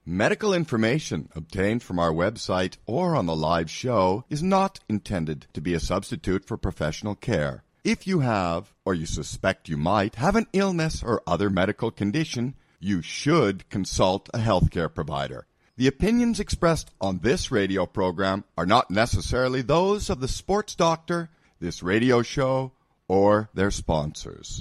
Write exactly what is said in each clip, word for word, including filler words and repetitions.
Medical information obtained from our website or on the live show is not intended to be a substitute for professional care. If you have, or you suspect you might, have an illness or other medical condition, you should consult a healthcare provider. The opinions expressed on this radio program are not necessarily those of the sports doctor, this radio show, or their sponsors.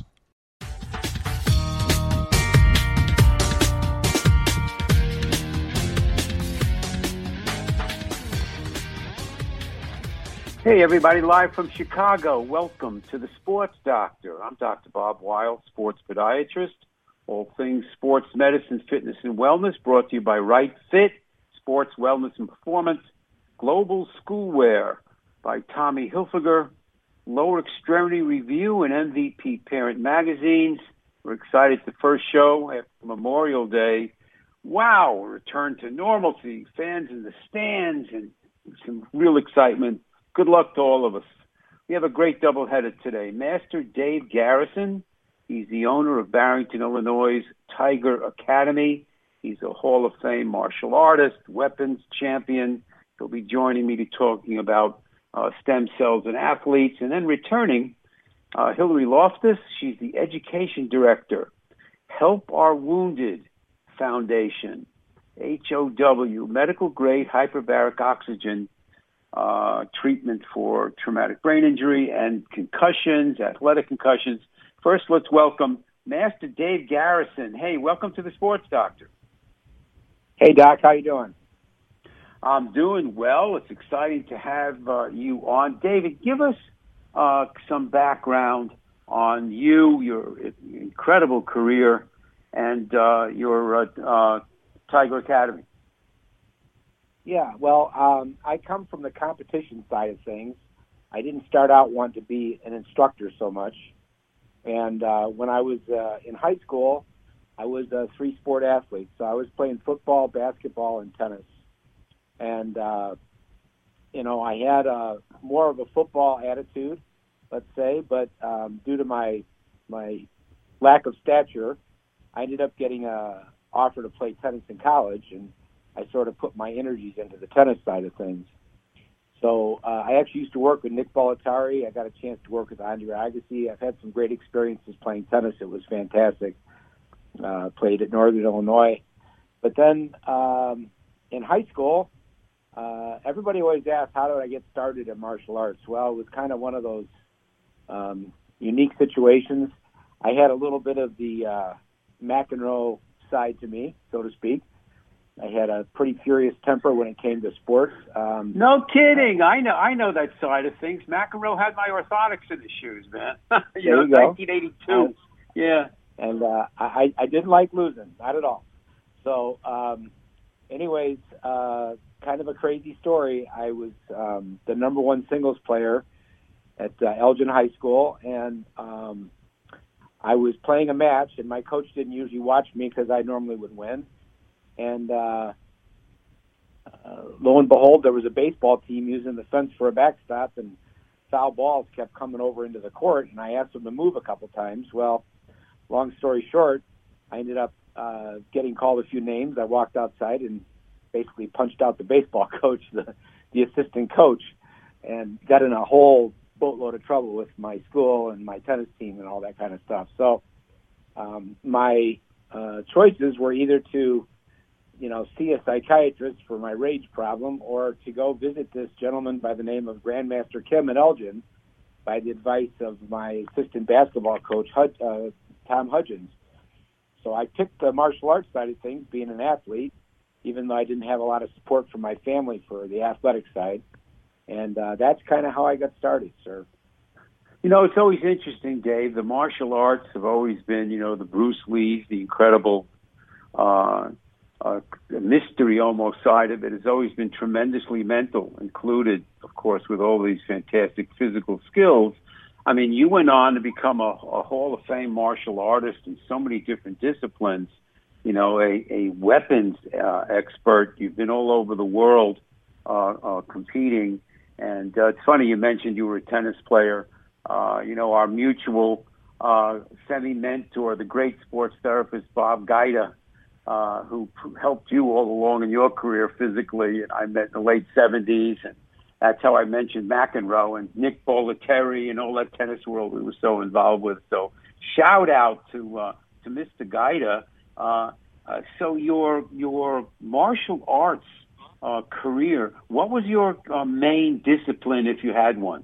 Hey, everybody, live from Chicago. Welcome to the Sports Doctor. I'm Doctor Bob Weil, sports podiatrist. All things sports medicine, fitness, and wellness brought to you by Right Fit, Sports Wellness and Performance, Global Schoolwear by Tommy Hilfiger, Lower Extremity Review, and M V P Parent Magazines. We're excited the first show after Memorial Day. Wow, return to normalcy, fans in the stands, and some real excitement. Good luck to all of us. We have a great doubleheader today. Master Dave Garrison, he's the owner of Barrington, Illinois' Tiger Academy. He's a Hall of Fame martial artist, weapons champion. He'll be joining me to talking about uh, stem cells and athletes. And then returning, uh, Hillary Loftus, she's the education director, Help Our Wounded Foundation, H O W, medical grade hyperbaric oxygen Uh, treatment for traumatic brain injury and concussions, athletic concussions. First, let's welcome Master Dave Garrison. Hey, welcome to the Sports Doctor. Hey, Doc, how you doing? I'm doing well. It's exciting to have uh, you on. David, give us uh, some background on you, your incredible career, and uh, your uh, uh, Tiger Academy. Yeah, well, um, I come from the competition side of things. I didn't start out wanting to be an instructor so much. And uh, when I was uh, in high school, I was a three-sport athlete. So I was playing football, basketball, and tennis. And, uh, you know, I had a, more of a football attitude, let's say, but um, due to my my lack of stature, I ended up getting an offer to play tennis in college, and I sort of put my energies into the tennis side of things. So uh, I actually used to work with Nick Bollettieri. I got a chance to work with Andre Agassi. I've had some great experiences playing tennis. It was fantastic. Uh, played at Northern Illinois. But then um, in high school, uh, everybody always asks, how did I get started in martial arts? Well, it was kind of one of those um, unique situations. I had a little bit of the uh, McEnroe side to me, so to speak. I had a pretty furious temper when it came to sports. Um, no kidding. I know I know that side of things. McEnroe had my orthotics in his shoes, man. you there know, you go. nineteen eighty-two. Um, yeah. And uh, I, I didn't like losing, not at all. So um, anyways, uh, kind of a crazy story. I was um, the number one singles player at uh, Elgin High School, and um, I was playing a match, and my coach didn't usually watch me because I normally would win. And uh, uh, lo and behold, there was a baseball team using the fence for a backstop, and foul balls kept coming over into the court, and I asked them to move a couple times. Well, long story short, I ended up uh, getting called a few names. I walked outside and basically punched out the baseball coach, the, the assistant coach, and got in a whole boatload of trouble with my school and my tennis team and all that kind of stuff. So um, my uh, choices were either to you know, see a psychiatrist for my rage problem, or to go visit this gentleman by the name of Grandmaster Kim at Elgin by the advice of my assistant basketball coach, Hud, uh, Tom Hudgens. So I picked the martial arts side of things, being an athlete, even though I didn't have a lot of support from my family for the athletic side. And uh, that's kind of how I got started, sir. You know, it's always interesting, Dave. The martial arts have always been, you know, the Bruce Lees, the incredible uh Uh, the mystery almost side of it has always been tremendously mental, included, of course, with all these fantastic physical skills. I mean, you went on to become a, a Hall of Fame martial artist in so many different disciplines, you know, a, a weapons uh, expert. You've been all over the world uh, uh, competing. And uh, it's funny you mentioned you were a tennis player. Uh, you know, our mutual uh, semi-mentor, the great sports therapist, Bob Gaida, uh, who p- helped you all along in your career physically. And I met in the late seventies, and that's how I mentioned McEnroe and Nick Bollettieri and all that tennis world we were so involved with. So shout out to uh, to Mister Guida. Uh, uh, so your your martial arts uh, career, what was your uh, main discipline if you had one?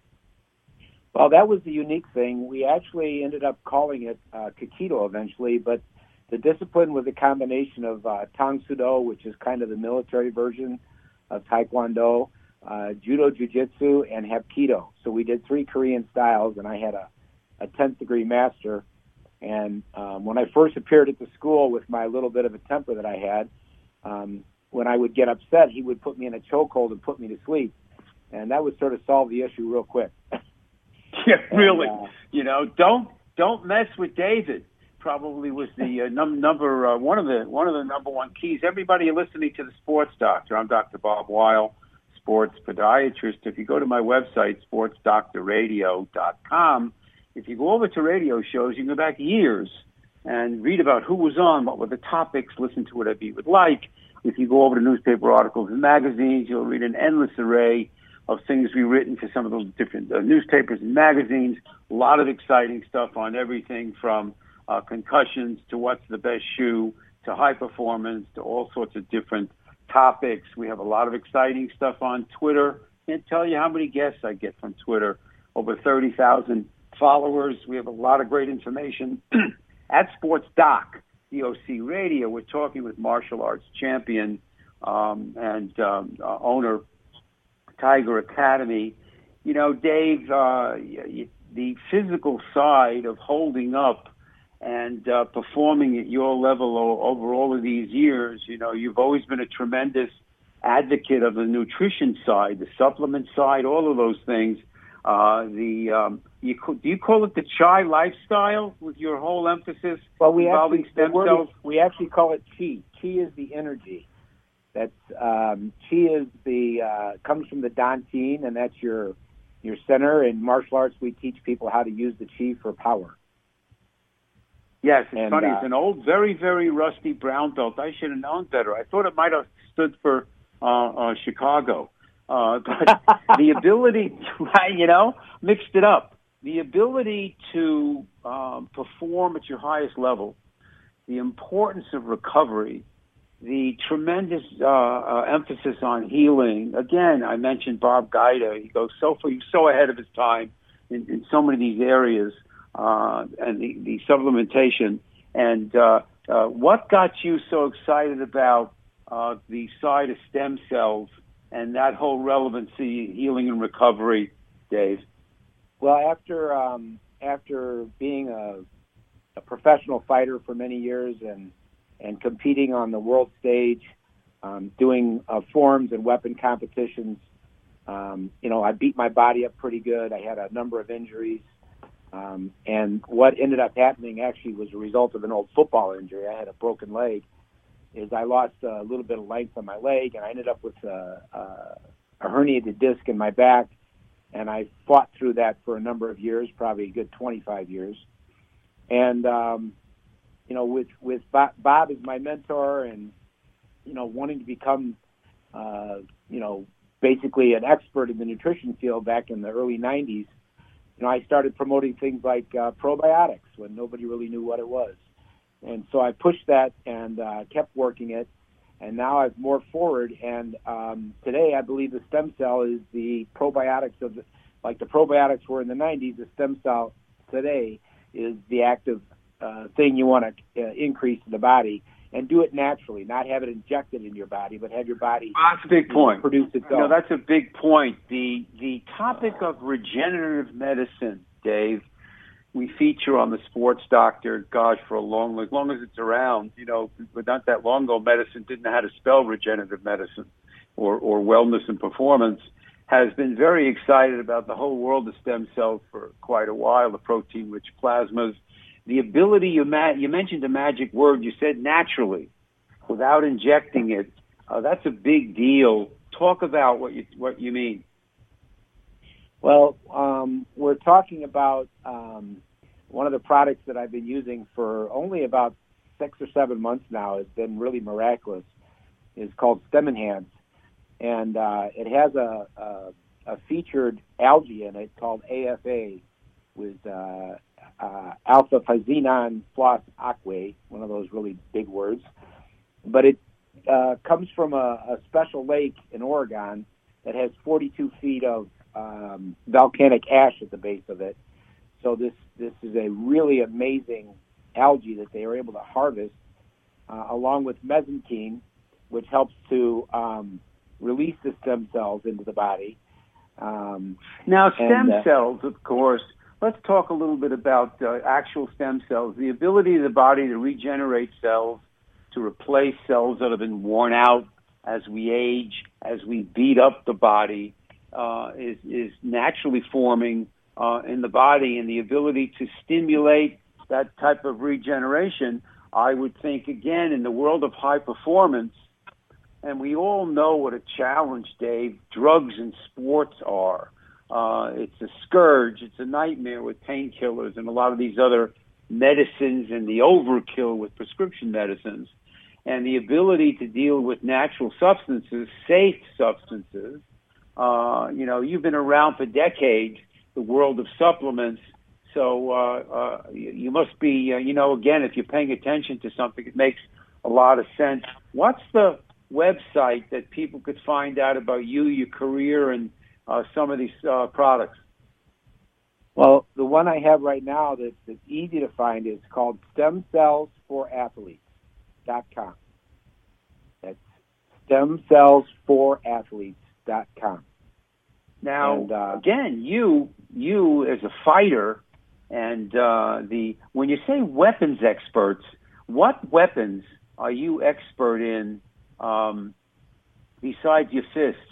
Well, that was the unique thing. We actually ended up calling it uh, Kikido eventually, but the discipline was a combination of uh, Tang Soo Do, which is kind of the military version of Taekwondo, uh, Judo Jiu-Jitsu, and Hapkido. So we did three Korean styles, and I had a, a tenth degree master. And um, when I first appeared at the school with my little bit of a temper that I had, um, when I would get upset, he would put me in a chokehold and put me to sleep. And that would sort of solve the issue real quick. Yeah, really. And, uh, you know, don't don't mess with David. Probably was the uh, num- number uh, one of the one of the number one keys. Everybody listening to the Sports Doctor. I'm Doctor Bob Weil, sports podiatrist. If you go to my website, sports doctor radio dot com, if you go over to radio shows, you can go back years and read about who was on, what were the topics, listen to whatever you would like. If you go over to newspaper articles and magazines, you'll read an endless array of things we've written for some of those different uh, newspapers and magazines. A lot of exciting stuff on everything from uh, concussions to what's the best shoe to high performance to all sorts of different topics. We have a lot of exciting stuff on Twitter. Can't tell you how many guests I get from Twitter. Over thirty thousand followers. We have a lot of great information at Sports Doc, D O C Radio. We're talking with martial arts champion um, and um, uh, owner Tiger Academy. You know, Dave, uh, the physical side of holding up and uh, performing at your level over all of these years, you know, you've always been a tremendous advocate of the nutrition side, the supplement side, all of those things. Uh, the um, you, do you call it the chai lifestyle with your whole emphasis well, we involving actually, stem cells? Is, we actually call it chi. Chi is the energy. That's um, chi is the uh, comes from the dantian, and that's your your center. In martial arts, we teach people how to use the chi for power. Yes, it's and, funny. Uh, it's an old, very, very rusty brown belt. I should have known better. I thought it might have stood for uh, uh, Chicago. Uh, but the ability to, you know, mixed it up. The ability to um, perform at your highest level, the importance of recovery, the tremendous uh, uh, emphasis on healing. Again, I mentioned Bob Guida. He goes so far, he's so ahead of his time in, in so many of these areas, uh, and the, the supplementation. And uh, uh, what got you so excited about uh, the side of stem cells and that whole relevancy, healing and recovery, Dave? Well, after um, after being a, a professional fighter for many years and and competing on the world stage, um, doing uh, forms and weapon competitions, um, you know, I beat my body up pretty good. I had a number of injuries, um, and what ended up happening actually was a result of an old football injury. I had a broken leg. Is I lost a little bit of length on my leg, and I ended up with a, a, a herniated disc in my back, and I fought through that for a number of years, probably a good twenty-five years. And, um, you know, with, with Bob, Bob as my mentor and, you know, wanting to become, uh, you know, basically an expert in the nutrition field back in the early nineties, you know, I started promoting things like uh, probiotics when nobody really knew what it was. And so I pushed that and uh, kept working it, and now I've morphed forward. And um, today, I believe the stem cell is the probiotics of, the, like the probiotics were in the nineties. The stem cell today is the active uh, thing you want to uh, increase in the body, and do it naturally, not have it injected in your body, but have your body that's a big point. produce itself. No, that's a big point. The the topic of regenerative medicine, Dave, we feature on the Sports Doctor, gosh, for a long, as long as it's around, you know, but not that long ago, medicine didn't know how to spell regenerative medicine or, or wellness and performance, has been very excited about the whole world of stem cells for quite a while, the protein-rich plasmas, the ability, you, ma- you mentioned a magic word, you said naturally, without injecting it. Uh, that's a big deal. Talk about what you what you mean. Well, um, we're talking about um, one of the products that I've been using for only about six or seven months now has been really miraculous. It's called Stem Enhance, and uh, it has a, a, a featured algae in it called A F A, with uh, uh, alpha physinon floss aquae, one of those really big words. But it uh, comes from a, a special lake in Oregon that has forty-two feet of um, volcanic ash at the base of it. So this this is a really amazing algae that they are able to harvest, uh, along with mesenchyme, which helps to um, release the stem cells into the body. Um, now, stem and, uh, cells, of course. Let's talk a little bit about uh, actual stem cells, the ability of the body to regenerate cells, to replace cells that have been worn out as we age, as we beat up the body, uh, is, is naturally forming uh, in the body, and the ability to stimulate that type of regeneration, I would think, again, in the world of high performance, and we all know what a challenge, Dave, drugs in sports are. Uh, it's a scourge. It's a nightmare with painkillers and a lot of these other medicines and the overkill with prescription medicines. And the ability to deal with natural substances, safe substances. Uh, you know, you've been around for decades, the world of supplements. So uh, uh, you must be, uh, you know, again, if you're paying attention to something, it makes a lot of sense. What's the website that people could find out about you, your career, and uh, some of these uh, products? Well, the one I have right now that's, that's easy to find is called stem cells for athletes dot com. That's stem cells for athletes dot com. Now, and, uh, again, you you as a fighter, and uh, the when you say weapons experts, what weapons are you expert in um, besides your fists?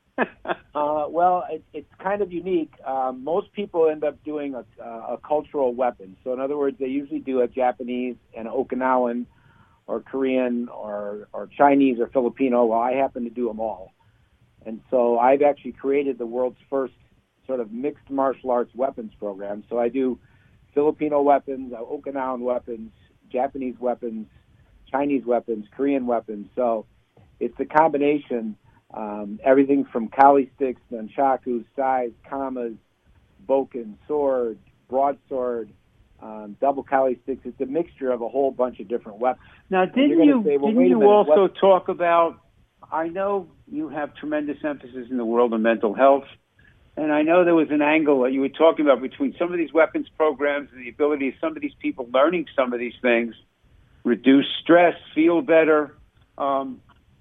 uh, well, it, it's kind of unique. Um, most people end up doing a, a cultural weapon. So, in other words, they usually do a Japanese and Okinawan or Korean or, or Chinese or Filipino. Well, I happen to do them all. And so I've actually created the world's first sort of mixed martial arts weapons program. So I do Filipino weapons, Okinawan weapons, Japanese weapons, Chinese weapons, Korean weapons. So it's a combination, um, everything from kali sticks, nunchakus, sais, kamas, bokken, sword, broadsword, um, double kali sticks. It's a mixture of a whole bunch of different weapons. Now, didn't you, say, well, didn't you minute, also what? talk about, I know you have tremendous emphasis in the world of mental health, and I know there was an angle that you were talking about between some of these weapons programs and the ability of some of these people learning some of these things, reduce stress, feel better. Um,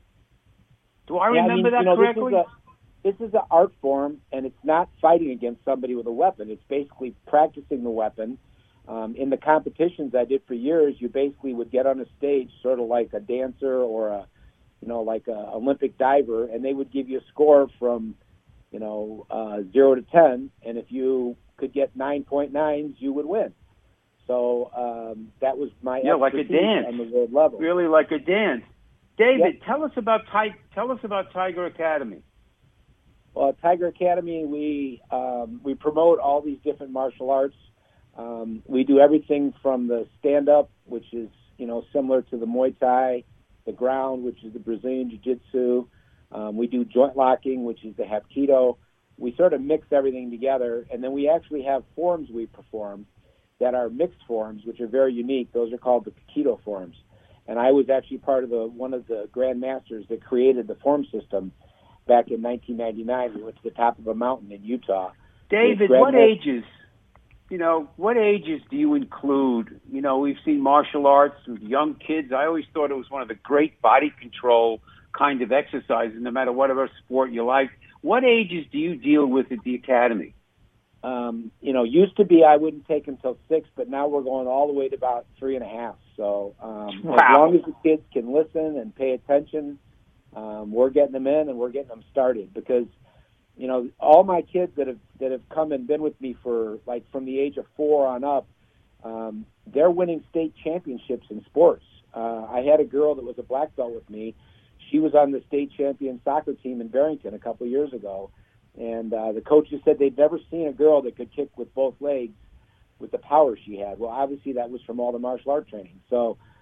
do I yeah, remember I mean, that you know, correctly? This is, a, this is an art form, and it's not fighting against somebody with a weapon. It's basically practicing the weapon. Um, in the competitions I did for years, you basically would get on a stage sort of like a dancer or a you know, like an Olympic diver, and they would give you a score from, you know, uh, zero to ten, and if you could get nine point nines, you would win. So um, that was my yeah, like a dance on the world level. Really, like a dance. David, Yep. tell us about Ti- tell us about Tiger Academy. Well, at Tiger Academy, we um, we promote all these different martial arts. Um, we do everything from the stand-up, which is you know similar to the Muay Thai, the ground, which is the Brazilian Jiu-Jitsu. Um, we do joint locking, which is the Hapkido. We sort of mix everything together, and then we actually have forms we perform that are mixed forms, which are very unique. Those are called the Pakido forms. And I was actually part of the one of the Grand Masters that created the form system back in nineteen ninety-nine. We went to the top of a mountain in Utah. David, Grand what Master- ages? You know, what ages do you include? You know, we've seen martial arts with young kids. I always thought it was one of the great body control kind of exercises, no matter whatever sport you like. What ages do you deal with at the academy? Um, you know, used to be I wouldn't take them till six, but now we're going all the way to about three and a half. So um, wow. as long as the kids can listen and pay attention, um, we're getting them in and we're getting them started. Because, you know, all my kids that have that have come and been with me for like from the age of four on up, um, they're winning state championships in sports. Uh, I had a girl that was a black belt with me. She was on the state champion soccer team in Barrington a couple of years ago. And uh, the coaches said they'd never seen a girl that could kick with both legs with the power she had. Well, obviously that was from all the martial art training. So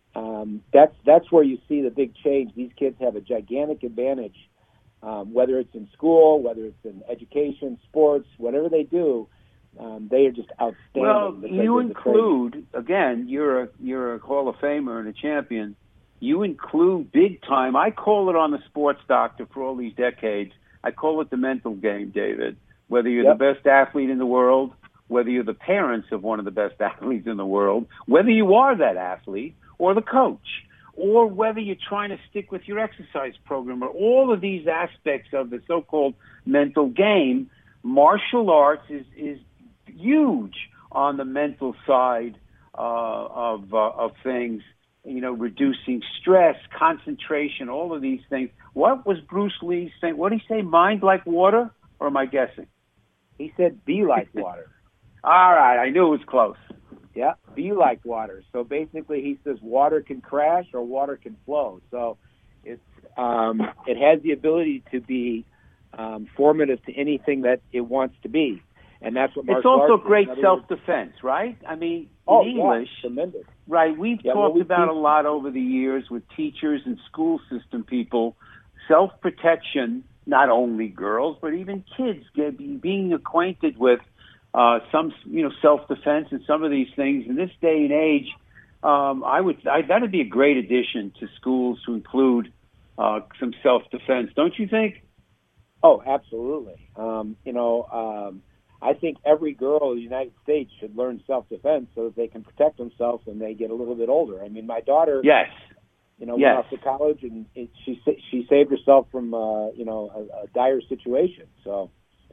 um, that's that's where you see the big change. These kids have a gigantic advantage, um, whether it's in school, whether it's in education, sports, whatever they do. Um, they are just outstanding. Well, you include, again, you're a, you're a Hall of Famer and a champion. You include big time. I call it on the Sports Doctor for all these decades. I call it the mental game, David. Whether you're yep. the best athlete in the world, whether you're the parents of one of the best athletes in the world, whether you are that athlete or the coach, or whether you're trying to stick with your exercise program, or all of these aspects of the so-called mental game, martial arts is, is huge on the mental side uh, of uh, of things. You know, reducing stress, concentration, all of these things. What was Bruce Lee saying? What did he say? Mind like water, or am I guessing? He said, "Be like water." All right, I knew it was close. Yeah, be like water. So basically, he says water can crash or water can flow. So it's um, it has the ability to be um, formative to anything that it wants to be. And that's what it's also great self-defense, right? I mean, oh, in English, yeah, tremendous. Right? We've yeah, talked well, we about teach- a lot over the years with teachers and school system people, self-protection, not only girls, but even kids get, being acquainted with uh, some, you know, self-defense and some of these things. In this day and age, um, I would, I, that would be a great addition to schools to include uh, some self-defense, don't you think? Oh, absolutely. Um, you know, um, I think every girl in the United States should learn self-defense so that they can protect themselves when they get a little bit older. I mean, my daughter, yes, you know, yes. went off to college and it, she she saved herself from uh, you know a, a dire situation. So,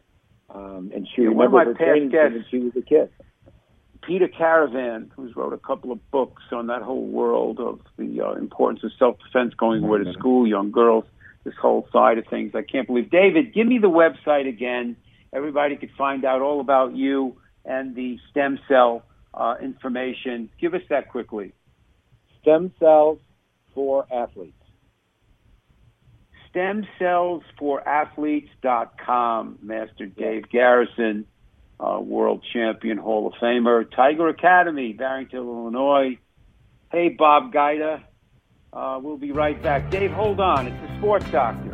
um, and she yeah, remembered her training when she was a kid. Peter Caravan, who's wrote a couple of books on that whole world of the uh, importance of self-defense, going away to school, young girls, this whole side of things. I can't believe. David, give me the website again. Everybody could find out all about you and the stem cell uh, information. Give us that quickly. Stem cells for athletes. stem cells for athletes dot com. Master Dave Garrison, uh, world champion, Hall of Famer. Tiger Academy, Barrington, Illinois. Hey, Bob Guida. Uh, we'll be right back. Dave, hold on. It's the Sports Doctor.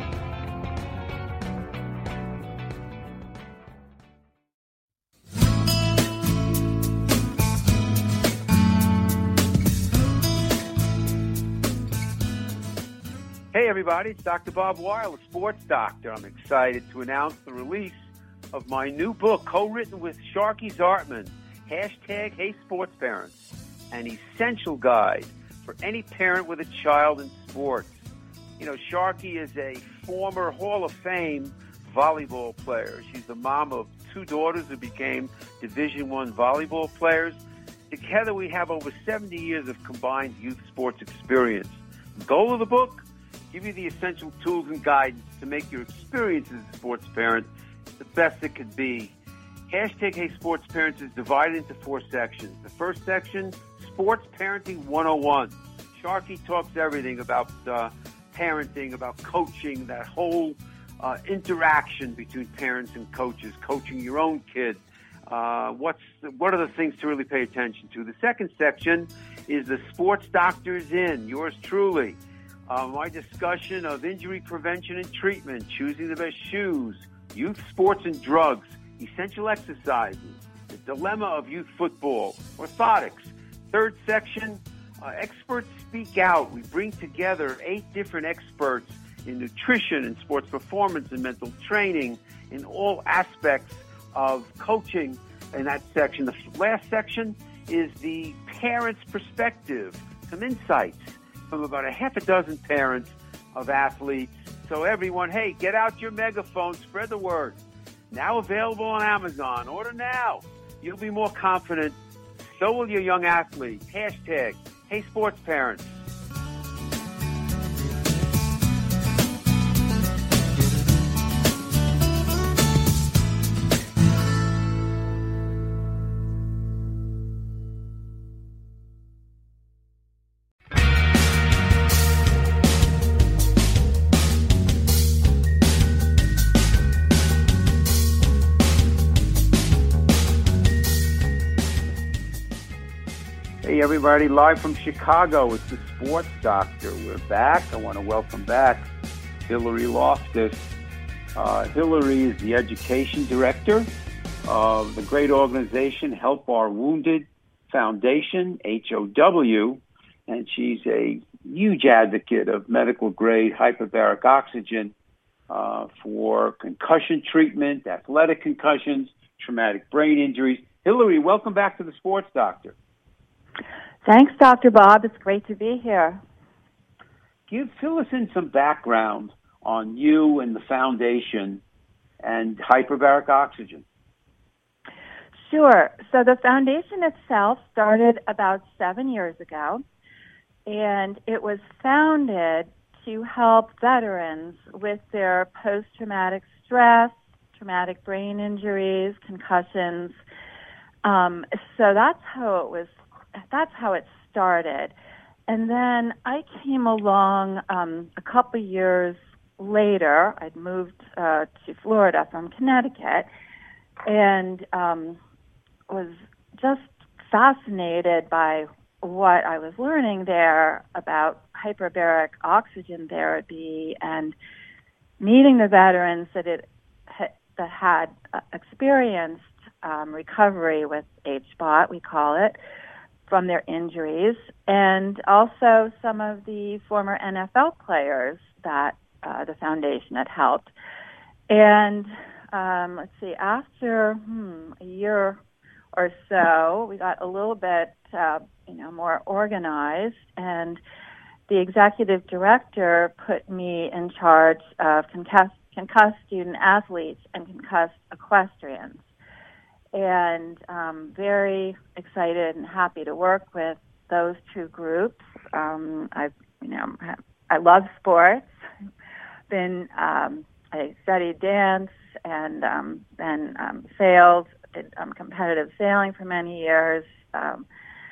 Hey, everybody, it's Doctor Bob Weil, the Sports Doctor. I'm excited to announce the release of my new book, co-written with Sharky Zartman, hashtag Hey Sports Parents, an essential guide for any parent with a child in sports. You know, Sharky is a former Hall of Fame volleyball player. She's the mom of two daughters who became Division One volleyball players. Together, we have over seventy years of combined youth sports experience. The goal of the book? Give you the essential tools and guidance to make your experience as a sports parent the best it could be. Hashtag Hey Sports Parents is divided into four sections. The first section, Sports Parenting one oh one. Sharky talks everything about uh, parenting, about coaching, that whole uh, interaction between parents and coaches, coaching your own kid. Uh, what's the, what are the things to really pay attention to? The second section is the Sports Doctor's In, yours truly. Uh, my discussion of injury prevention and treatment, choosing the best shoes, youth sports and drugs, essential exercises, the dilemma of youth football, orthotics. Third section, uh, experts speak out. We bring together eight different experts in nutrition and sports performance and mental training in all aspects of coaching in that section. The last section is the parent's perspective, some insights from about a half a dozen parents of athletes. So everyone, hey, get out your megaphone, spread the word. Now available on Amazon. Order now. You'll be more confident. So will your young athlete. Hashtag Hey Sports Parents. everybody, live from Chicago. It's the Sports Doctor. We're back. I want to welcome back Hillary Loftus. Uh, Hillary is the Education Director of the great organization Help Our Wounded Foundation, H O W, and she's a huge advocate of medical-grade hyperbaric oxygen uh, for concussion treatment, athletic concussions, traumatic brain injuries. Hillary, welcome back to the Sports Doctor. Thanks, Doctor Bob. It's great to be here. Give fill us in some background on you and the foundation and hyperbaric oxygen. Sure. So the foundation itself started about seven years ago, and it was founded to help veterans with their post-traumatic stress, traumatic brain injuries, concussions. Um, so that's how it was. That's how it started. And then I came along um, a couple years later. I'd moved uh, to Florida from Connecticut, and um, was just fascinated by what I was learning there about hyperbaric oxygen therapy and meeting the veterans that it that had uh, experienced um, recovery with H B O T, we call it, from their injuries, and also some of the former N F L players that uh, the foundation had helped. And um, let's see, after hmm, a year or so, we got a little bit, uh, you know, more organized, and the executive director put me in charge of concussed, concussed student athletes and concussed equestrians. And um, very excited and happy to work with those two groups. Um, I've, you know, I love sports. Been um, I studied dance and um, then um, sailed. Did um, competitive sailing for many years. Um,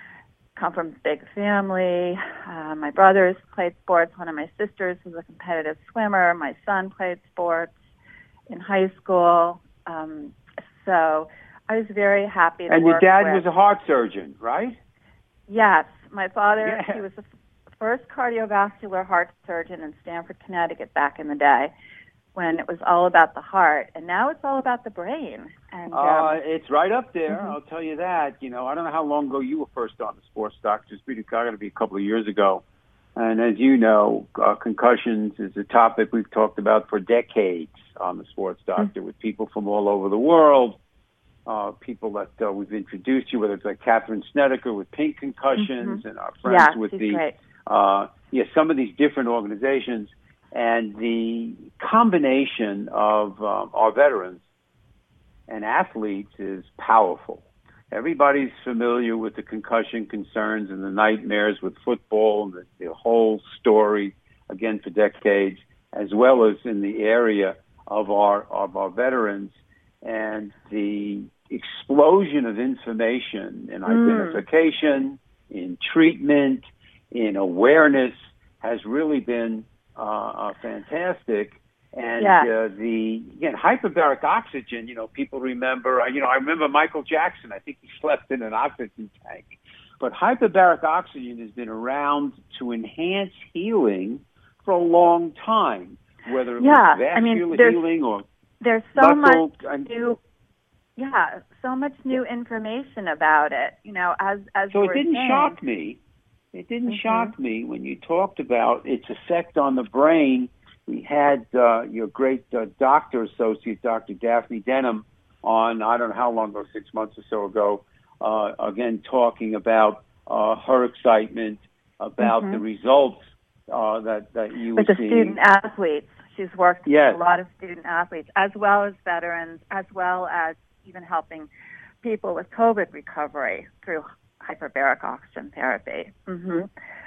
come from a big family. Uh, my brothers played sports. One of my sisters was a competitive swimmer. My son played sports in high school. Um, so I was very happy to and work your dad with. was a heart surgeon, right? Yes. My father, yeah. he was the first cardiovascular heart surgeon in Stamford, Connecticut back in the day when it was all about the heart. And now it's all about the brain. And uh, um, It's right up there, mm-hmm. I'll tell you that. You know, I don't know how long ago you were first on the Sports Doctor. It's got to be a couple of years ago. And as you know, uh, concussions is a topic we've talked about for decades on the Sports Doctor mm-hmm. with people from all over the world. Uh, people that uh, we've introduced you, whether it's like Catherine Snedeker with Pink Concussions, mm-hmm. and our friends yeah, with she's the, great. uh, yeah, some of these different organizations, and the combination of um, our veterans and athletes is powerful. Everybody's familiar with the concussion concerns and the nightmares with football and the, the whole story, again, for decades, as well as in the area of our of our veterans. And the explosion of information in identification, mm. in treatment, in awareness has really been uh, uh, fantastic. And yeah. uh, the, again, hyperbaric oxygen, you know, people remember, uh, you know, I remember Michael Jackson. I think he slept in an oxygen tank. But hyperbaric oxygen has been around to enhance healing for a long time, whether it yeah. was vascular I mean, healing or There's so muscle, much new, yeah, so much new information about it. You know, as as so you it didn't saying. shock me. It didn't mm-hmm. shock me when you talked about its effect on the brain. We had uh, your great uh, doctor associate, Doctor Daphne Denham, on I don't know how long ago, six months or so ago. Uh, again, talking about uh, her excitement about mm-hmm. the results uh, that that you with were the seeing. student athletes. She's worked yes. with a lot of student athletes, as well as veterans, as well as even helping people with COVID recovery through hyperbaric oxygen therapy. Mm-hmm.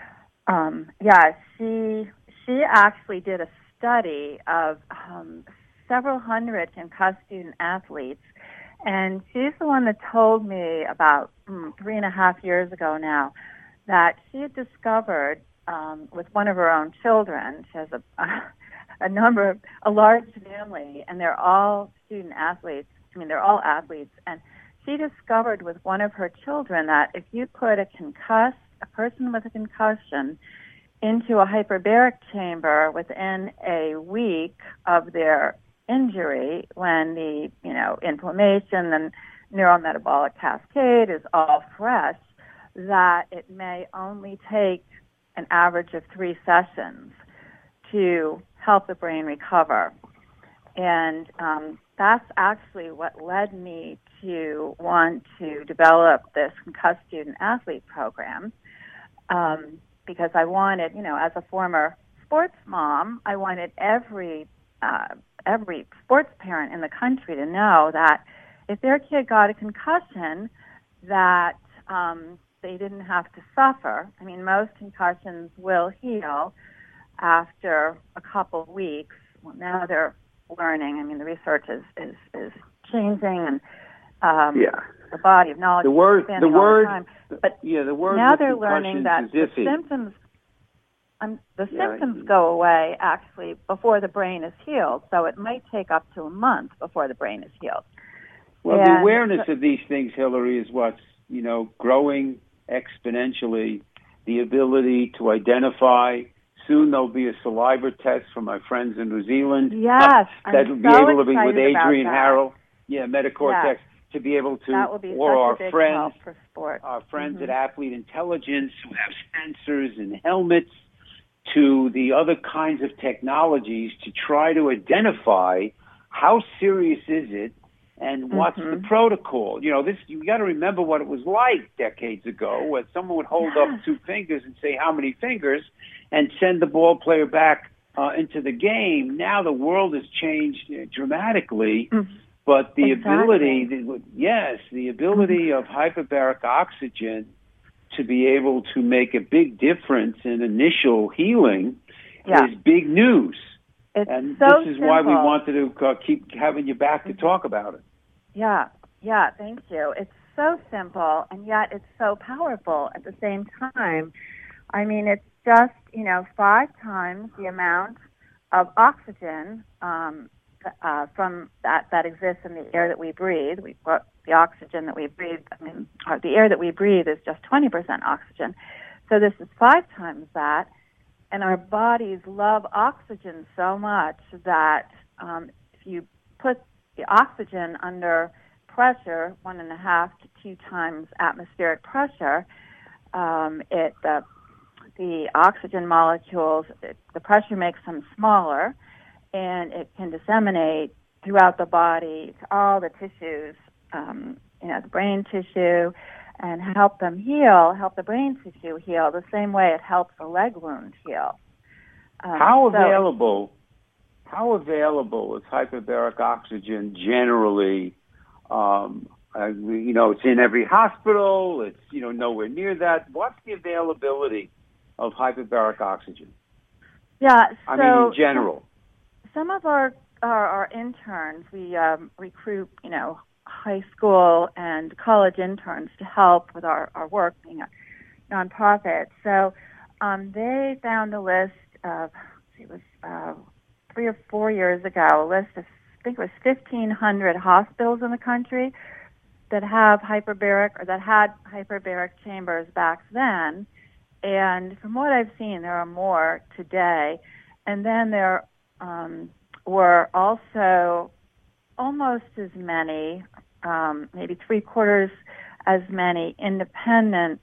Um, yeah, she she actually did a study of um, several hundred concussed student athletes, and she's the one that told me about mm, three and a half years ago now that she had discovered um, with one of her own children. She has a a number of, a large family, and they're all student athletes. I mean, they're all athletes. And she discovered with one of her children that if you put a concussed, a person with a concussion into a hyperbaric chamber within a week of their injury, when the, you know, inflammation and neurometabolic cascade is all fresh, that it may only take an average of three sessions to help the brain recover. And um, that's actually what led me to want to develop this concussed student athlete program, um, because I wanted, you know, as a former sports mom, I wanted every uh, every sports parent in the country to know that if their kid got a concussion, that um, they didn't have to suffer. I mean, most concussions will heal after a couple of weeks. Well, now they're learning. I mean, the research is, is, is changing, and um, yeah. the body of knowledge the word, is expanding the word, all the time. But yeah, the word now they're learning that the iffy. symptoms um, the yeah. symptoms go away actually before the brain is healed. So it might take up to a month before the brain is healed. Well, and the awareness of these things, Hillary, is what's, you know, growing exponentially. The ability to identify. Soon there'll be a saliva test for my friends in New Zealand. Yes, that'll I'm be so able to be with Adrian that. Harrell. Yeah, Metacortex. Yes. To be able to, that will be or such our a big friends, help for sports. our friends mm-hmm. at Athlete Intelligence who have sensors and helmets, to the other kinds of technologies to try to identify how serious is it and what's mm-hmm. the protocol. You know, this, you got to remember what it was like decades ago, when someone would hold yes. up two fingers and say how many fingers and send the ball player back uh, into the game. Now the world has changed uh, dramatically, mm-hmm. but the exactly. ability, the, yes, the ability mm-hmm. of hyperbaric oxygen to be able to make a big difference in initial healing yeah. is big news. It's and so this is simple. why we wanted to uh, keep having you back to talk about it. Yeah, yeah, thank you. It's so simple, and yet it's so powerful at the same time. I mean, it's just, you know, five times the amount of oxygen um, uh, from that, that exists in the air that we breathe. We, well, the oxygen that we breathe, I mean, uh, the air that we breathe is just twenty percent oxygen. So this is five times that. And our bodies love oxygen so much that um, if you put the oxygen under pressure, one and a half to two times atmospheric pressure, um, it the, the oxygen molecules, it, the pressure makes them smaller, and it can disseminate throughout the body to all the tissues, um, you know, the brain tissue, and help them heal, help the brain tissue heal the same way it helps a leg wound heal. Um, how so available, how available is hyperbaric oxygen generally? Um, uh, you know, it's in every hospital. It's, you know, nowhere near that. What's the availability of hyperbaric oxygen? Yeah, so I mean, in general. Some, some of our, our our interns, we um, recruit, you know, high school and college interns to help with our, our work, being a nonprofit. So um, they found a list of, it was uh, three or four years ago, a list of, I think it was fifteen hundred hospitals in the country that have hyperbaric, or that had hyperbaric chambers back then. And from what I've seen, there are more today. And then there um, were also almost as many, um, maybe three quarters as many independent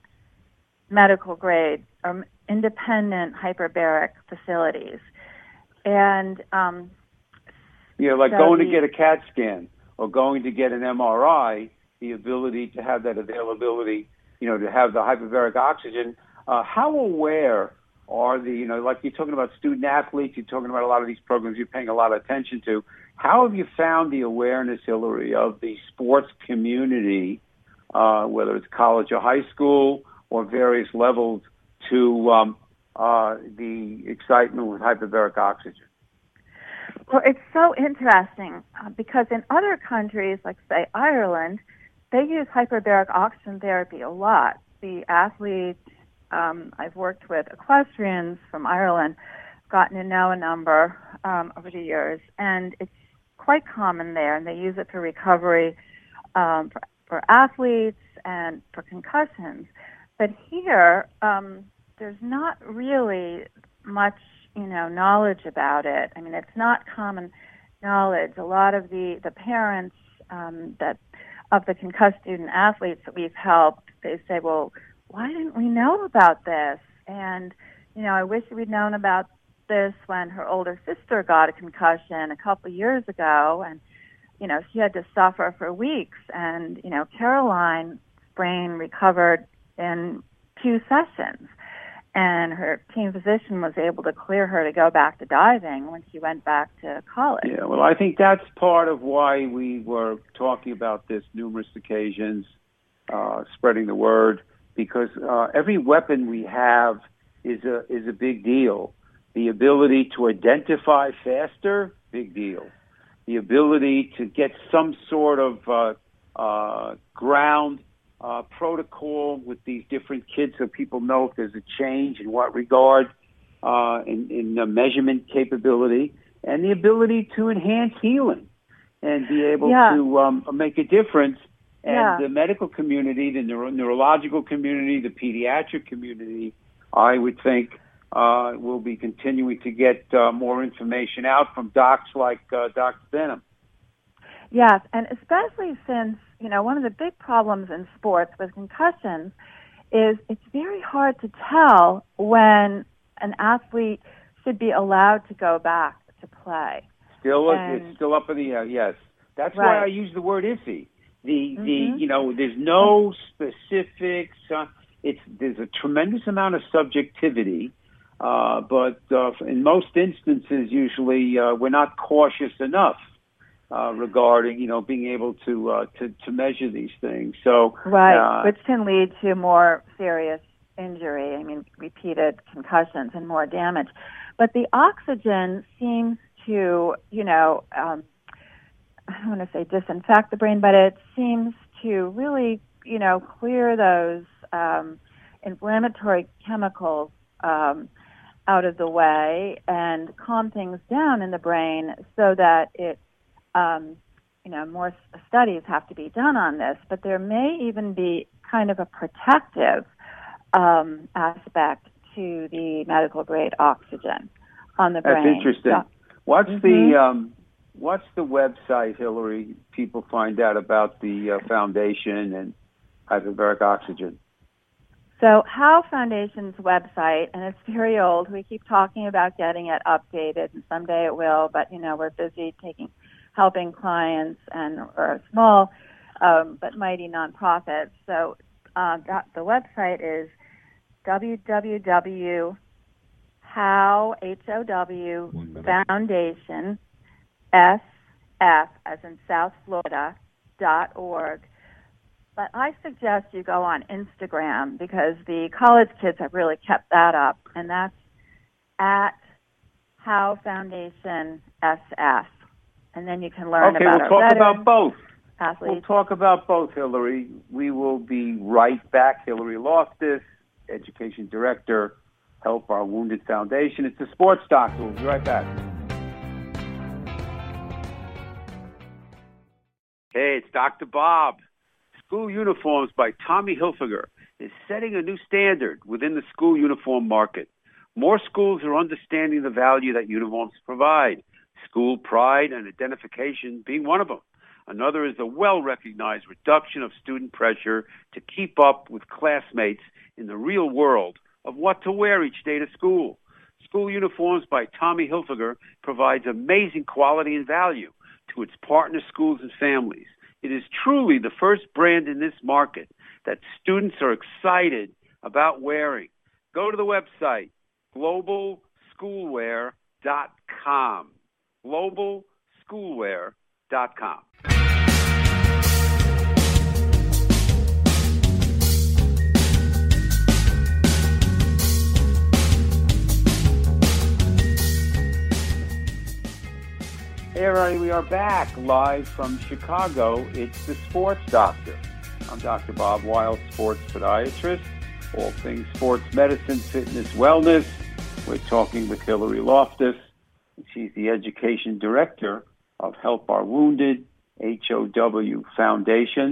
medical grade or independent hyperbaric facilities. And um, yeah, like so going the, to get a CAT scan or going to get an M R I, the ability to have that availability, you know, to have the hyperbaric oxygen. Uh, how aware are the, you know, like you're talking about student athletes, you're talking about a lot of these programs you're paying a lot of attention to. How have you found the awareness, Hillary, of the sports community, uh, whether it's college or high school or various levels, to um, uh, the excitement with hyperbaric oxygen? Well, it's so interesting uh, because in other countries, like, say, Ireland, they use hyperbaric oxygen therapy a lot. The athletes um, I've worked with, equestrians from Ireland, gotten to know a number um, over the years, and it's quite common there, and they use it for recovery, um, for, for athletes and for concussions. But here, um, there's not really much, you know, knowledge about it. I mean, it's not common knowledge. A lot of the, the parents um, that of the concussed student athletes that we've helped, they say, well, why didn't we know about this? And, you know, I wish we'd known about this when her older sister got a concussion a couple of years ago, and, you know, she had to suffer for weeks. And, you know, Caroline's brain recovered in two sessions, and her team physician was able to clear her to go back to diving when she went back to college. Yeah, well, I think that's part of why we were talking about this numerous occasions, uh, spreading the word, because uh, every weapon we have is a is a big deal. The ability to identify faster, big deal. The ability to get some sort of uh, uh, ground uh, protocol with these different kids so people know if there's a change in what regard uh, in, in the measurement capability, and the ability to enhance healing and be able yeah. to um, make a difference. And yeah. the medical community, the neuro- neurological community, the pediatric community, I would think, Uh, we'll be continuing to get uh, more information out from docs like uh, Doctor Benham. Yes, and especially since, you know, one of the big problems in sports with concussions is it's very hard to tell when an athlete should be allowed to go back to play. Still, and, it's still up in the air, yes. That's right. why I use the word iffy. The, mm-hmm. the you know, there's no specifics. Uh, it's, there's a tremendous amount of subjectivity. Uh, but uh, in most instances, usually uh, we're not cautious enough uh, regarding, you know, being able to uh, to, to measure these things. So right, uh, which can lead to more serious injury. I mean, repeated concussions and more damage. But the oxygen seems to, you know, um, I don't want to say disinfect the brain, but it seems to really, you know, clear those um, inflammatory chemicals Um, out of the way and calm things down in the brain so that it, um, you know, more studies have to be done on this, but there may even be kind of a protective um, aspect to the medical grade oxygen on the brain. That's interesting. So, what's mm-hmm. the um, what's the website, Hillary? People find out about the uh, foundation and hyperbaric oxygen. So How Foundation's website, and it's very old. We keep talking about getting it updated, and someday it will. But you know, we're busy taking, helping clients, and we're a small um, but mighty nonprofit. So uh, that, the website is w w w dot how h o w foundation s f as in South Florida dot org. But I suggest you go on Instagram because the college kids have really kept that up, and that's at How Foundation S F. And then you can learn okay, about we'll our talk veterans, about both. athletes. We'll talk about both, Hillary. We will be right back. Hillary Loftus, Education Director, Help Our Wounded Foundation. It's the Sports Doctor. We'll be right back. Hey, it's Doctor Bob. School Uniforms by Tommy Hilfiger is setting a new standard within the school uniform market. More schools are understanding the value that uniforms provide, school pride and identification being one of them. Another is the well-recognized reduction of student pressure to keep up with classmates in the real world of what to wear each day to school. School Uniforms by Tommy Hilfiger provides amazing quality and value to its partner schools and families. It is truly the first brand in this market that students are excited about wearing. Go to the website, global schoolwear dot com. global schoolwear dot com. Hey, everybody, we are back live from Chicago. It's the Sports Doctor. I'm Doctor Bob Weil, sports podiatrist, all things sports medicine, fitness, wellness. We're talking with Hillary Loftus. She's the Education Director of Help Our Wounded, H O W Foundation.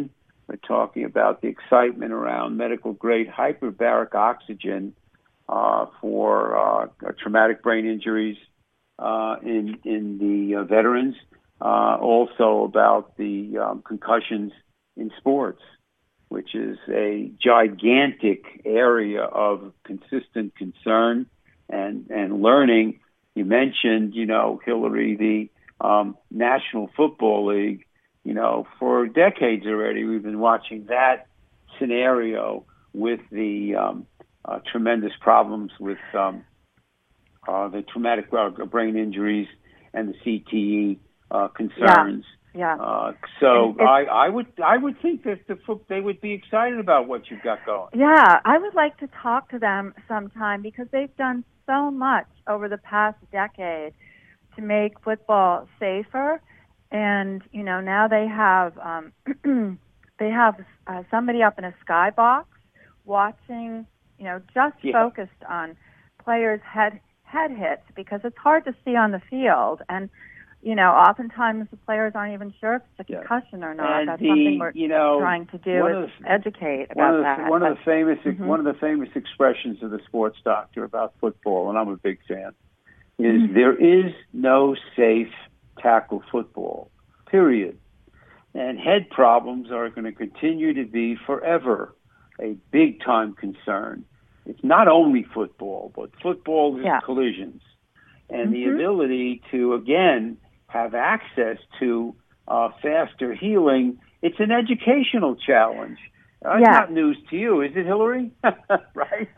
We're talking about the excitement around medical-grade hyperbaric oxygen uh, for uh, traumatic brain injuries uh, in in the uh, veterans. Uh, also about the um, concussions in sports, which is a gigantic area of consistent concern and, and learning. You mentioned, you know, Hillary, the um, National Football League. You know, for decades already, we've been watching that scenario with the um, uh, tremendous problems with um, uh, the traumatic brain injuries and the C T E uh, concerns. Yeah. yeah. Uh, so I, I would I would think that the foot, they would be excited about what you've got going. Yeah, I would like to talk to them sometime because they've done so much over the past decade to make football safer. And, you know, now they have um, they have uh, somebody up in a skybox watching, you know, just yeah. focused on players' head head hits because it's hard to see on the field. And, you know, oftentimes the players aren't even sure if it's a concussion yeah. or not. And That's the, something we're you know, trying to do is the, educate about one of the, that. One but, of the famous mm-hmm. one of the famous expressions of the sports doctor about football, and I'm a big fan, is mm-hmm. there is no safe tackle football, period. And head problems are going to continue to be forever a big-time concern. It's not only football, but football is yeah. collisions. And mm-hmm. the ability to, again, have access to uh, faster healing, it's an educational challenge. Uh, yeah. It's not news to you, is it, Hillary? Right?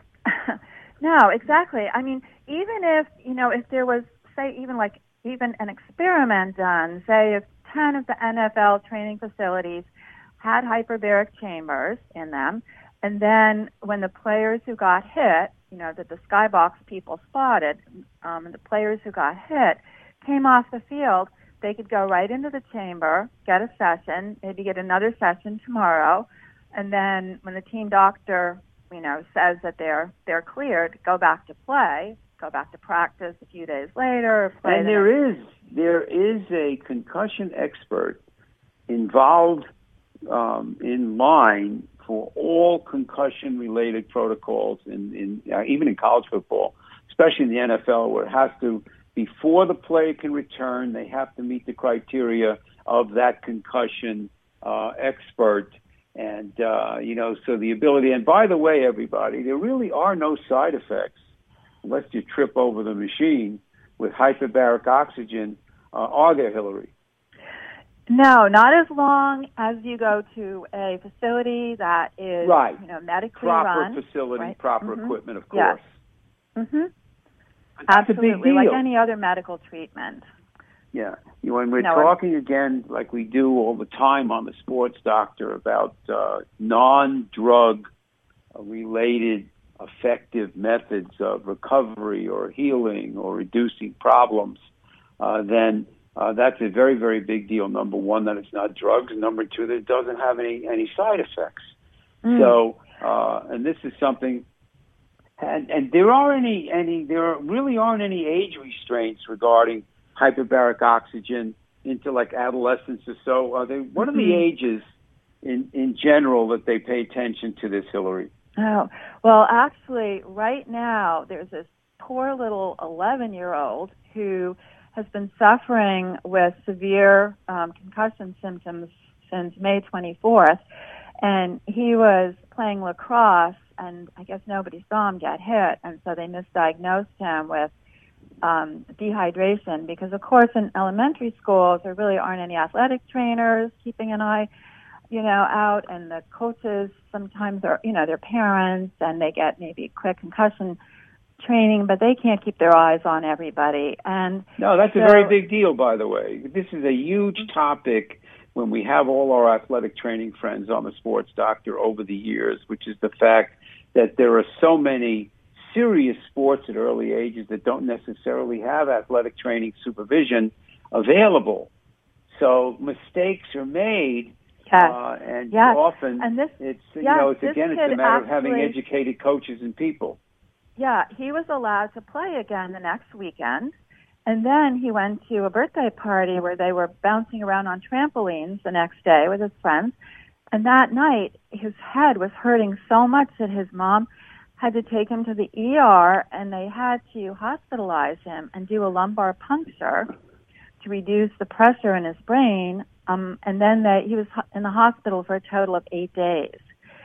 No, exactly. I mean, even if, you know, if there was, say, even like even an experiment done, say if ten of the N F L training facilities had hyperbaric chambers in them, and then when the players who got hit, you know, that the skybox people spotted, um, the players who got hit came off the field, they could go right into the chamber, get a session, maybe get another session tomorrow, and then when the team doctor, you know, says that they're they're cleared, go back to play, go back to practice a few days later. Play and the there next- is there is a concussion expert involved um, in line for all concussion-related protocols, in, in uh, even in college football, especially in the N F L, where it has to, before the player can return, they have to meet the criteria of that concussion uh, expert. And, uh, you know, so the ability, and by the way, everybody, there really are no side effects unless you trip over the machine with hyperbaric oxygen, uh, are there, Hillary? No, not as long as you go to a facility that is, right. you know, medically proper run. Proper facility, right? proper mm-hmm. equipment, of course. Yes. Mm-hmm. That's Absolutely, a big deal. like any other medical treatment. Yeah. You know, when we're no, talking again, like we do all the time on the Sports Doctor, about uh, non-drug related effective methods of recovery or healing or reducing problems, uh, then uh, that's a very, very big deal. Number one, that it's not drugs. Number two, that it doesn't have any, any side effects. Mm. So, uh, and this is something, and, and there are any, any, there really aren't any age restraints regarding hyperbaric oxygen into like adolescence or so. Are they, what are mm-hmm. the ages in, in general that they pay attention to this, Hillary? Oh, well, actually, right now, there's this poor little eleven-year-old who has been suffering with severe um, concussion symptoms since May twenty-fourth, and he was playing lacrosse, and I guess nobody saw him get hit, and so they misdiagnosed him with um, dehydration because, of course, in elementary schools, there really aren't any athletic trainers keeping an eye you know, out, and the coaches sometimes are, you know, their parents, and they get maybe quick concussion training, but they can't keep their eyes on everybody. And no, that's so, a very big deal, by the way. This is a huge topic when we have all our athletic training friends on the Sports Doctor over the years, which is the fact that there are so many serious sports at early ages that don't necessarily have athletic training supervision available. So mistakes are made. Yes. Uh, and yes. often and this, it's, you yes, know, it's again, it's a matter actually, of having educated coaches and people. Yeah, he was allowed to play again the next weekend. And then he went to a birthday party where they were bouncing around on trampolines the next day with his friends. and that night, his head was hurting so much that his mom had to take him to the E R, and they had to hospitalize him and do a lumbar puncture to reduce the pressure in his brain. Um, and then they, he was in the hospital for a total of eight days.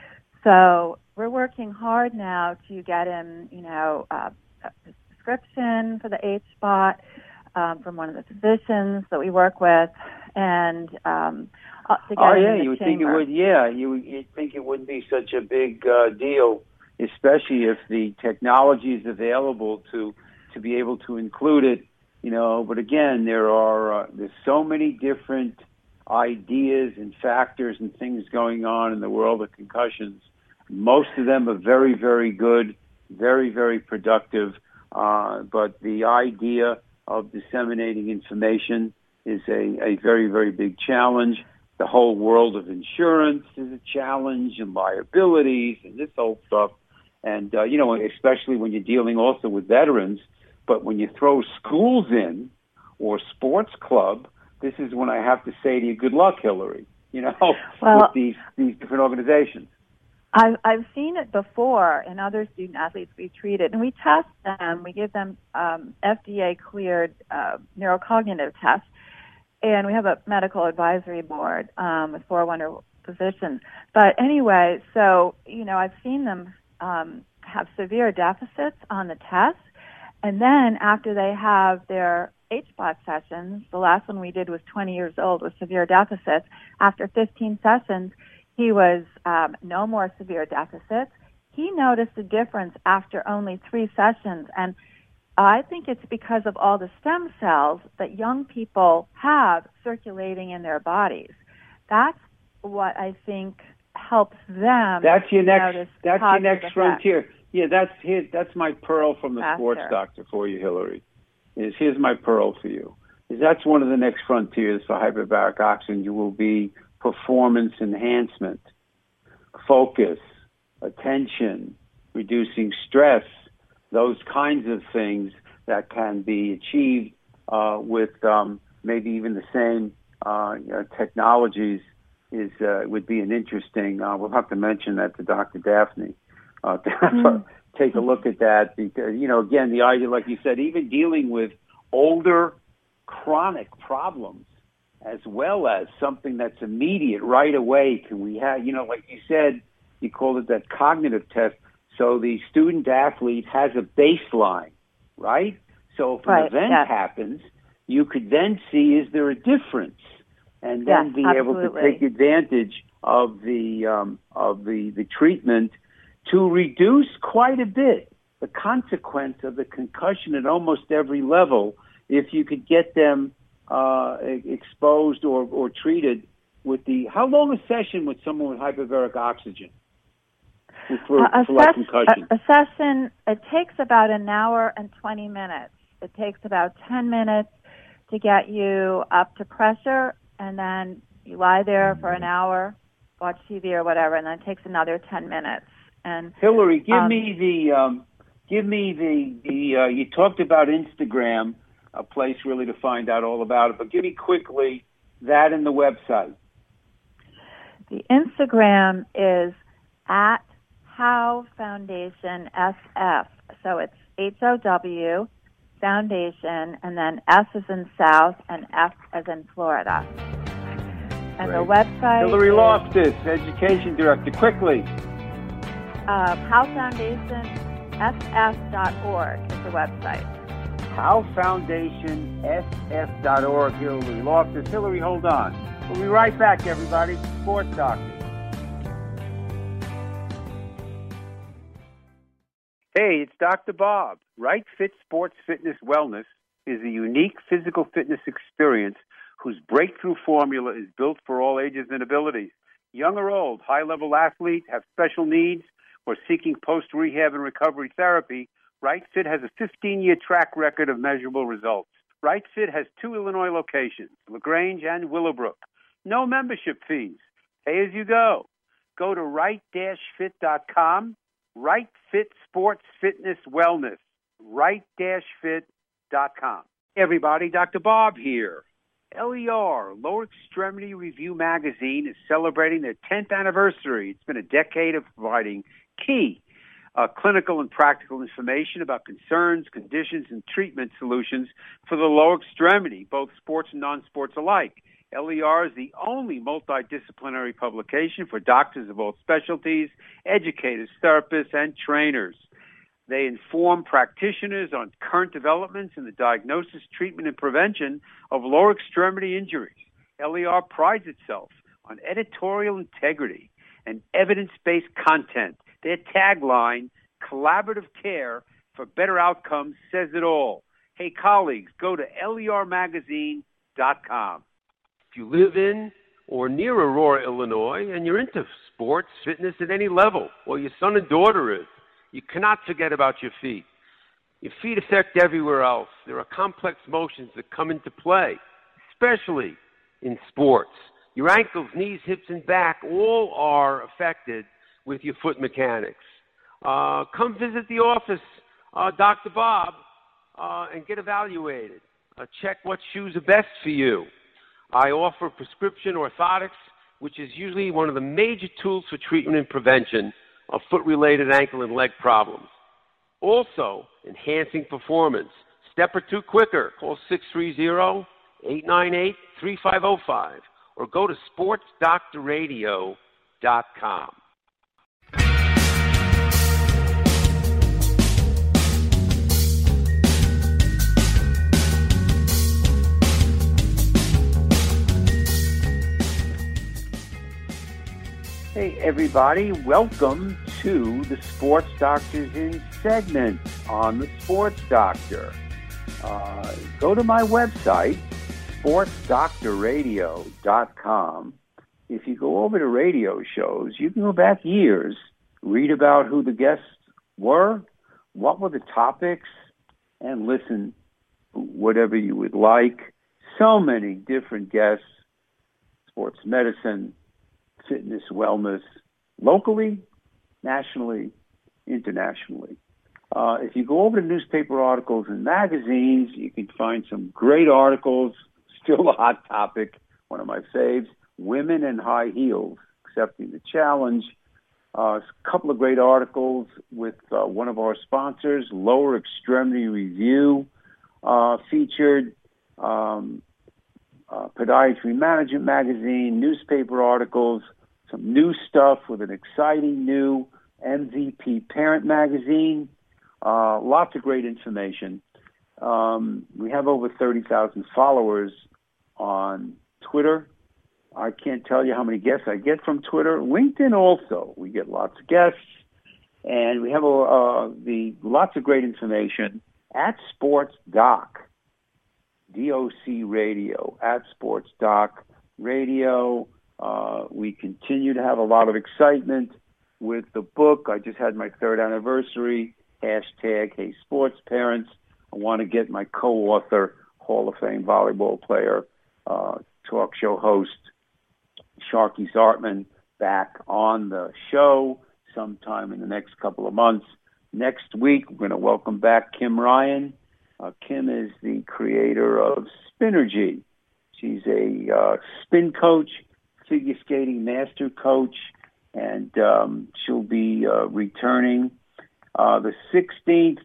So we're working hard now to get him, you know, uh, a prescription for the H-spot um, from one of the physicians that we work with, and um, to get oh him yeah, in the you would chamber. think it would. Yeah, you you'd think it wouldn't be such a big uh, deal, especially if the technology is available to to be able to include it. You know, but again, there are uh, there's so many different ideas and factors and things going on in the world of concussions. Most of them are very, very good, very, very productive. Uh, but the idea of disseminating information is a, a very, very big challenge. The whole world of insurance is a challenge, and liabilities and this whole stuff. And, uh, you know, especially when you're dealing also with veterans. But when you throw schools in or sports club, this is when I have to say to you, good luck, Hillary, you know, well, with these, these different organizations. I've, I've seen it before in other student athletes we treated, and we test them. We give them um, F D A-cleared uh, neurocognitive tests, and we have a medical advisory board um, with four wonderful physicians. But anyway, so, you know, I've seen them um, have severe deficits on the test, and then after they have their H-spot sessions, the last one we did was twenty years old with severe deficits. After fifteen sessions, he was um, no more severe deficits. He noticed a difference after only three sessions, and I think it's because of all the stem cells that young people have circulating in their bodies. That's what I think helps them. That's your next. notice That's your positive next effects. frontier. Yeah, that's here. That's my pearl from the Faster. sports doctor for you, Hillary. Is here's my pearl for you. Is that's one of the next frontiers for hyperbaric oxygen. You will be performance enhancement, focus, attention, reducing stress, those kinds of things that can be achieved uh, with um, maybe even the same uh, you know, technologies. Is uh, would be an interesting. Uh, we'll have to mention that to Doctor Daphne. Uh, to have her take a look at that, because, you know, again, the idea, like you said, even dealing with older chronic problems as well as something that's immediate right away. Can we have, you know, like you said, you called it that cognitive test. So the student athlete has a baseline, right? So if an Right, event yes. happens, you could then see, is there a difference? And then Yes, be absolutely. able to take advantage of the um, of the, the treatment to reduce quite a bit the consequence of the concussion at almost every level, if you could get them uh, exposed or, or treated with the, how long a session with someone with hyperbaric oxygen for, Uh, a, for like ses- concussion? a, a session, it takes about an hour and twenty minutes. It takes about ten minutes to get you up to pressure, and then you lie there for an hour, watch T V or whatever, and then it takes another ten minutes. And Hillary, give um, me the, um, give me the, the uh, you talked about Instagram, a place really to find out all about it, but give me quickly that and the website. The Instagram is at How Foundation S F. So it's H O W Foundation, and then S as in South and F as in Florida. And Great. the website Hillary is Loftus, Education Director. Quickly. uh, How Foundation S F dot org is the website. How Foundation S F dot org. Hillary Loftus. Hillary, hold on. We'll be right back, everybody. Sports Doctor. Hey, it's Doctor Bob. Right Fit Sports Fitness Wellness is a unique physical fitness experience whose breakthrough formula is built for all ages and abilities. Young or old, high-level athletes, have special needs, or seeking post-rehab and recovery therapy, Right Fit has a fifteen-year track record of measurable results. Right Fit has two Illinois locations, LaGrange and Willowbrook. No membership fees. Pay as you go. Go to right dash fit dot com. Right Fit Sports Fitness Wellness. right dash fit dot com. Hey everybody, Doctor Bob here. L E R, Lower Extremity Review Magazine, is celebrating their tenth anniversary. It's been a decade of providing key uh, clinical and practical information about concerns, conditions, and treatment solutions for the lower extremity, both sports and non-sports alike. L E R is the only multidisciplinary publication for doctors of all specialties, educators, therapists, and trainers. They inform practitioners on current developments in the diagnosis, treatment, and prevention of lower extremity injuries. L E R prides itself on editorial integrity and evidence-based content. Their tagline, collaborative care for better outcomes, says it all. Hey, colleagues, go to L E R magazine dot com. If you live in or near Aurora, Illinois, and you're into sports, fitness at any level, or your son and daughter is, you cannot forget about your feet. Your feet affect everywhere else. There are complex motions that come into play, especially in sports. Your ankles, knees, hips, and back all are affected with your foot mechanics. Uh, come visit the office, uh, Doctor Bob, uh, and get evaluated. Uh, check what shoes are best for you. I offer prescription orthotics, which is usually one of the major tools for treatment and prevention of foot-related ankle and leg problems. Also, enhancing performance. Step or two quicker. Call six three zero, eight nine eight, three five zero five or go to sports doctor radio dot com. Hey, everybody. Welcome to the Sports Doctors In segment on the Sports Doctor. Uh, go to my website, sports doctor radio dot com. If you go over to radio shows, you can go back years, read about who the guests were, what were the topics, and listen whatever you would like. So many different guests, sports medicine, fitness, wellness, locally, nationally, internationally. Uh, if you go over to newspaper articles and magazines, you can find some great articles, still a hot topic, one of my faves, Women in High Heels, Accepting the Challenge. Uh, a couple of great articles with uh, one of our sponsors, Lower Extremity Review, uh, featured um, uh, Podiatry Management Magazine, newspaper articles, some new stuff with an exciting new M V P Parent Magazine. Uh, lots of great information. Um, we have over thirty thousand followers on Twitter. I can't tell you how many guests I get from Twitter. LinkedIn also. We get lots of guests. And we have uh, the lots of great information at Sports Doc, D O C Radio, at Sports Doc Radio. Uh, we continue to have a lot of excitement with the book. I just had my third anniversary. Hashtag Hey Sports Parents. I want to get my co-author, Hall of Fame volleyball player, uh, talk show host, Sharky Zartman, back on the show sometime in the next couple of months. Next week, we're going to welcome back Kim Ryan. Uh, Kim is the creator of Spinergy. She's a uh, spin coach, figure skating master coach, and um, she'll be uh, returning. Uh, the sixteenth,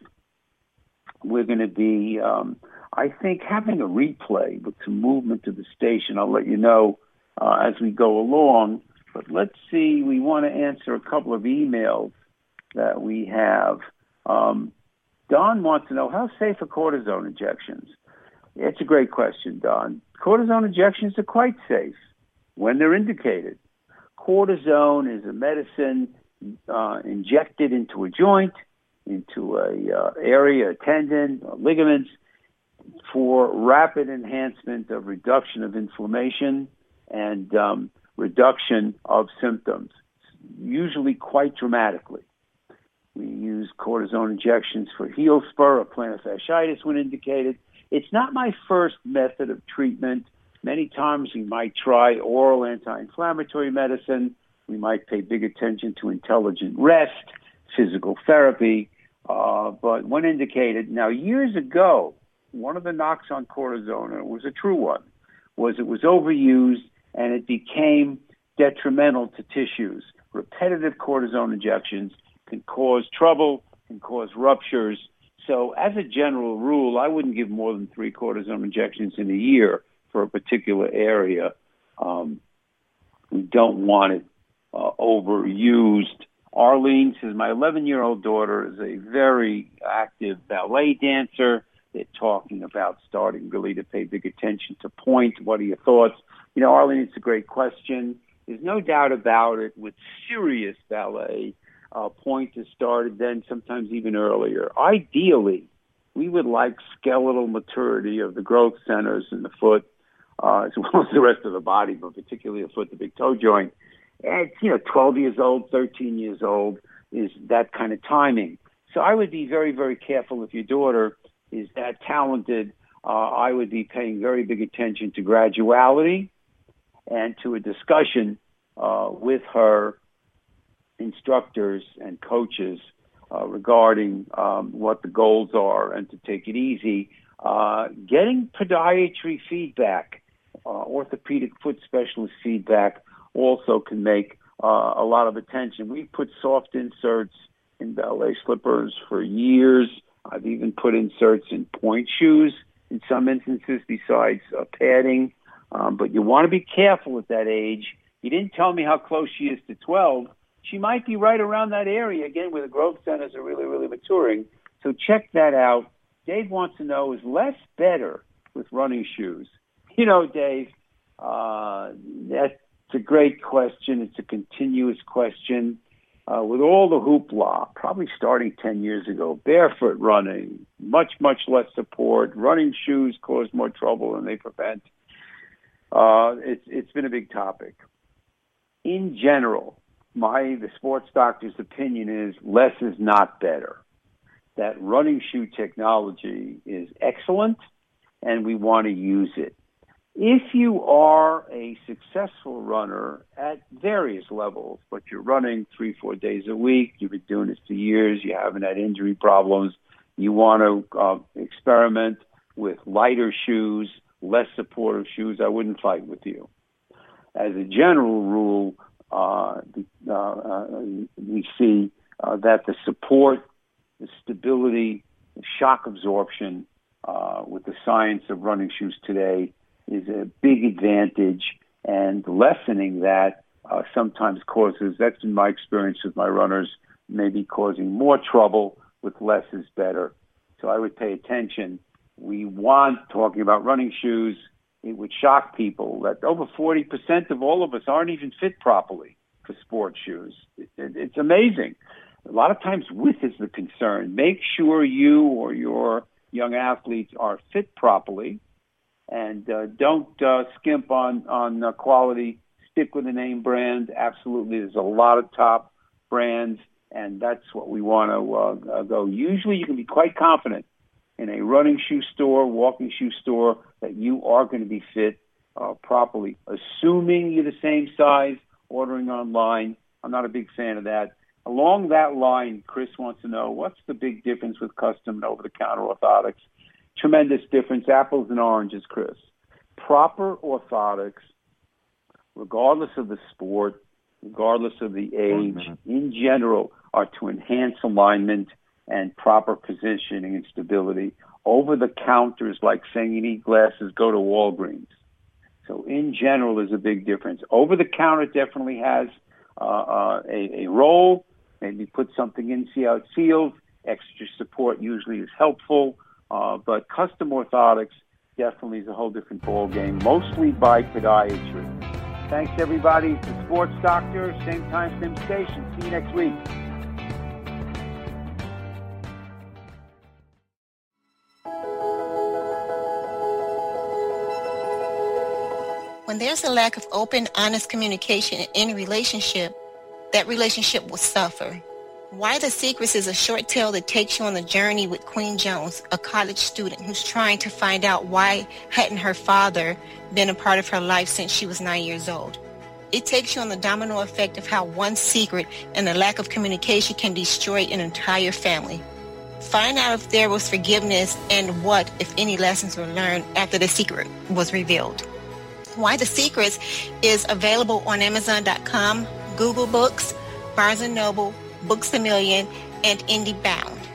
we're going to be, um, I think, having a replay with some movement to the station. I'll let you know uh, as we go along. But let's see, we want to answer a couple of emails that we have. Um, Don wants to know, how safe are cortisone injections? It's a great question, Don. Cortisone injections are quite safe when they're indicated. Cortisone is a medicine uh, injected into a joint, into a uh, area, a tendon, or ligaments, for rapid enhancement of reduction of inflammation and um, reduction of symptoms, usually quite dramatically. We use cortisone injections for heel spur or plantar fasciitis when indicated. It's not my first method of treatment. Many times we might try oral anti-inflammatory medicine. We might pay big attention to intelligent rest, physical therapy, uh, but when indicated. Now, years ago, one of the knocks on cortisone, and it was a true one, was it was overused and it became detrimental to tissues. Repetitive cortisone injections can cause trouble, can cause ruptures. So as a general rule, I wouldn't give more than three cortisone injections in a year for a particular area. Um, we don't want it uh, overused. Arlene says, my eleven-year-old daughter is a very active ballet dancer. They're talking about starting really to pay big attention to point. What are your thoughts? You know, Arlene, it's a great question. There's no doubt about it. With serious ballet, uh, point is started then, sometimes even earlier. Ideally, we would like skeletal maturity of the growth centers in the foot, uh, as well as the rest of the body, but particularly the foot, the big toe joint. And, you know, twelve years old, thirteen years old is that kind of timing. So I would be very, very careful if your daughter is that talented. Uh, I would be paying very big attention to graduality and to a discussion uh, with her instructors and coaches uh, regarding um, what the goals are and to take it easy. Uh, getting podiatry feedback, uh, orthopedic foot specialist feedback also can make uh, a lot of attention. We put soft inserts in ballet slippers for years. I've even put inserts in point shoes in some instances besides uh, padding. Um, but you want to be careful at that age. You didn't tell me how close she is to twelve. She might be right around that area, again, where the growth centers are really, really maturing. So check that out. Dave wants to know, is less better with running shoes? You know, Dave, uh, that's a great question. It's a continuous question. Uh, with all the hoopla, probably starting ten years ago, barefoot running, much, much less support. Running shoes cause more trouble than they prevent. Uh, it's, it's been a big topic. In general, my the sports doctor's opinion is less is not better. That running shoe technology is excellent, and we want to use it. If you are a successful runner at various levels, but you're running three, four days a week, you've been doing this for years, you haven't had injury problems, you want to uh, experiment with lighter shoes, less supportive shoes, I wouldn't fight with you. As a general rule, uh, uh, uh, we see uh, that the support, the stability, the shock absorption uh, with the science of running shoes today is a big advantage, and lessening that uh, sometimes causes, that's been my experience with my runners, maybe causing more trouble with less is better. So I would pay attention. We want, talking about running shoes, it would shock people that over forty percent of all of us aren't even fit properly for sports shoes. It, it, it's amazing. A lot of times width is the concern. Make sure you or your young athletes are fit properly, and uh, don't uh, skimp on, on uh, quality. Stick with the name brand. Absolutely. There's a lot of top brands, and that's what we want to uh, go. Usually you can be quite confident in a running shoe store, walking shoe store, that you are going to be fit uh, properly. Assuming you're the same size, ordering online, I'm not a big fan of that. Along that line, Chris wants to know, what's the big difference with custom and over-the-counter orthotics? Tremendous difference, apples and oranges, Chris. Proper orthotics, regardless of the sport, regardless of the age, in general, are to enhance alignment and proper positioning and stability. Over-the-counter is like saying you need glasses, go to Walgreens. So in general, there's a big difference. Over-the-counter definitely has uh, uh, a, a role. Maybe put something in, see how it feels. Extra support usually is helpful. Uh, but custom orthotics definitely is a whole different ball game, mostly by podiatry. Thanks, everybody. It's the Sports Doctor, same time, same station. See you next week. When there's a lack of open, honest communication in any relationship, that relationship will suffer. Why the Secrets is a short tale that takes you on the journey with Queen Jones, a college student who's trying to find out why hadn't her father been a part of her life since she was nine years old. It takes you on the domino effect of how one secret and the lack of communication can destroy an entire family. Find out if there was forgiveness and what, if any, lessons were learned after the secret was revealed. Why the Secrets is available on Amazon dot com, Google Books, Barnes and Noble, Books A Million, and IndieBound.